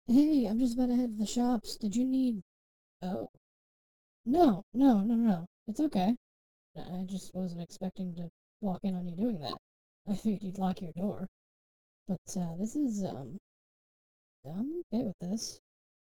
Hey, I'm just about to head to the shops. Did you need... Oh, no, no, no, no. It's okay. I just wasn't expecting to walk in on you doing that. I figured you'd lock your door. But, this is, I'm okay with this.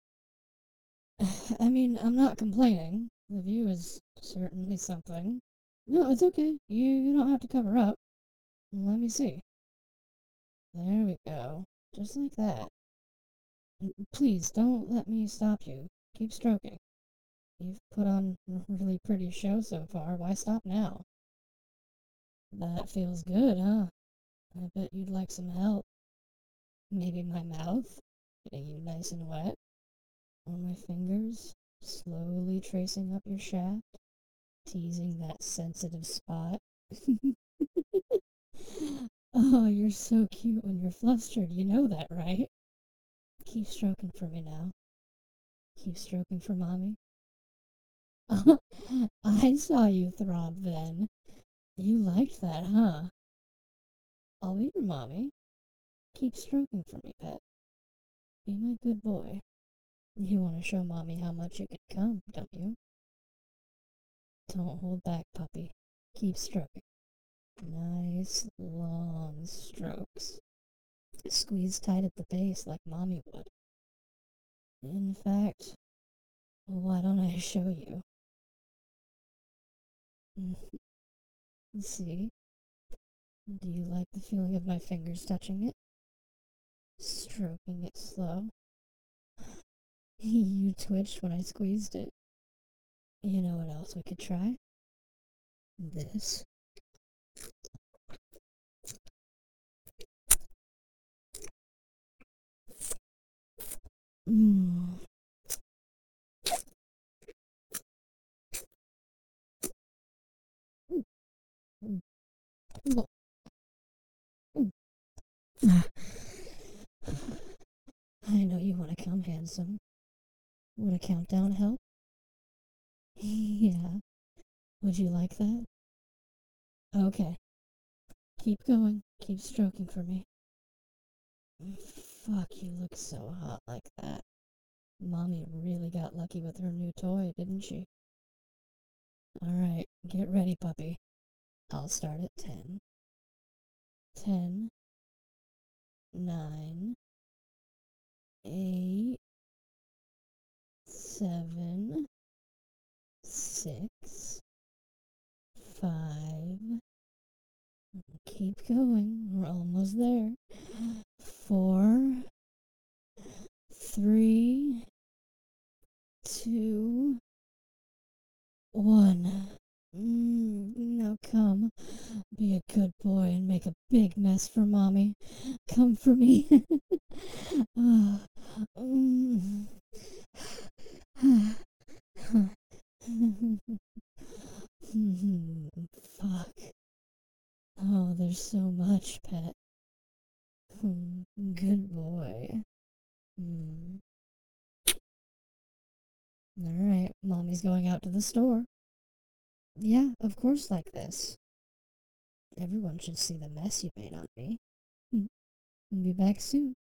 I mean, I'm not complaining. The view is certainly something. No, it's okay. You don't have to cover up. Let me see. There we go. Just like that. Please, don't let me stop you. Keep stroking. You've put on a really pretty show so far. Why stop now? That feels good, huh? I bet you'd like some help. Maybe my mouth? Getting you nice and wet? Or my fingers? Slowly tracing up your shaft? Teasing that sensitive spot? Oh, you're so cute when you're flustered. You know that, right? Keep stroking for me now. Keep stroking for mommy. I saw you throb then. You liked that, huh? I'll be your mommy. Keep stroking for me, pet. Be my good boy. You want to show mommy how much you can come, don't you? Don't hold back, puppy. Keep stroking. Nice, long strokes. Squeeze tight at the base like mommy would. In fact, why don't I show you? See? Do you like the feeling of my fingers touching it? Stroking it slow. You twitched when I squeezed it. You know what else we could try? This. Mm. I know you want to come, handsome. Would a countdown help? Yeah. Would you like that? Okay. Keep going. Keep stroking for me. Fuck, you look so hot like that. Mommy really got lucky with her new toy, didn't she? Alright, get ready, puppy. I'll start at 10. 10, 9, 8, 7, 6, 5. Keep going. We're almost there. 4, 3, 2, 1. Now come. Be a good boy and make a big mess for mommy. Come for me. Ah, mm. Fuck. Oh, there's so much, pet. Good boy. Mm. Alright, mommy's going out to the store. Yeah, of course, like this. Everyone should see the mess you made on me. Be back soon.